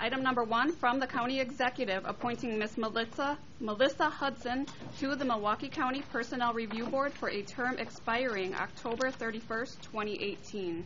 Item number 1, from the County Executive, appointing Ms. Melissa Hudson to the Milwaukee County Personnel Review Board for a term expiring October 31st, 2018.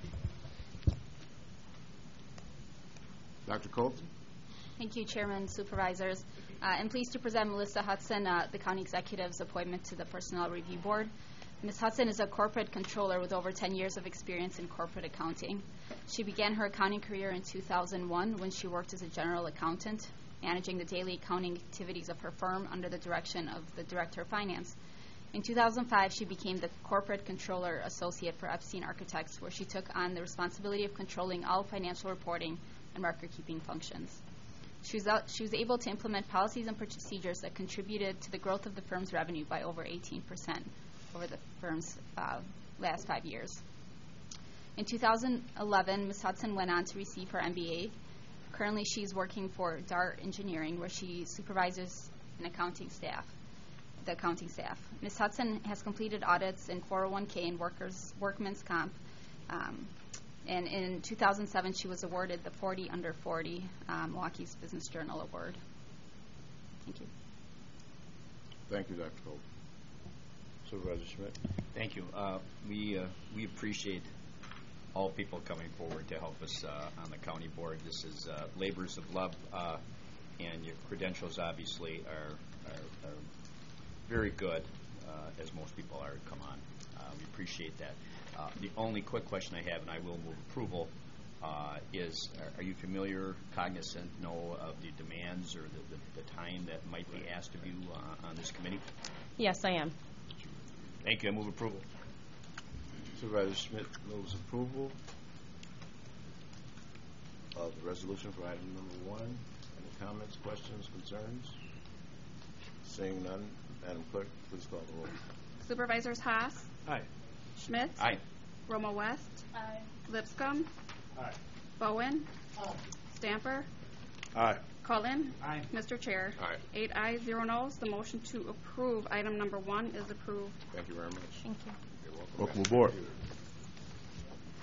Dr. Colton. Thank you, Chairman, Supervisors. I'm pleased to present Melissa Hudson, the County Executive's appointment to the Personnel Review Board. Ms. Hudson is a corporate controller with over 10 years of experience in corporate accounting. She began her accounting career in 2001 when she worked as a general accountant, managing the daily accounting activities of her firm under the direction of the Director of Finance. In 2005, she became the Corporate Controller Associate for Epstein Architects, where she took on the responsibility of controlling all financial reporting and record-keeping functions. She was able to implement policies and procedures that contributed to the growth of the firm's revenue by over 18% over the firm's last 5 years. In 2011, Ms. Hudson went on to receive her MBA. Currently, she's working for DART Engineering, where she supervises the accounting staff. Ms. Hudson has completed audits in 401k and workman's comp. And in 2007, she was awarded the 40 Under 40 Milwaukee's Business Journal Award. Thank you. Thank you, Dr. Colton. Supervisor Schmidt. Thank you. We appreciate all people coming forward to help us on the county board. This is labors of love, and your credentials obviously are very good, as most people are come on. We appreciate that. The only quick question I have, and I will move approval, is are you familiar, cognizant, know of the demands or the time that might be asked of you on this committee? Yes, I am. Thank you. I move approval. Supervisor Schmidt moves approval of the resolution for item number 1. Any comments, questions, concerns? Seeing none, Madam Clerk, please call the roll. Supervisors Haas, Aye. Schmidt, Aye. Romo West, Aye. Lipscomb, Aye. Bowen, Stamper, Aye. Cullen. Aye. Mr. Chair. Aye. 8 ayes, 0 noes. The motion to approve item number 1 is approved. Thank you very much. Thank you. You're welcome. Welcome aboard.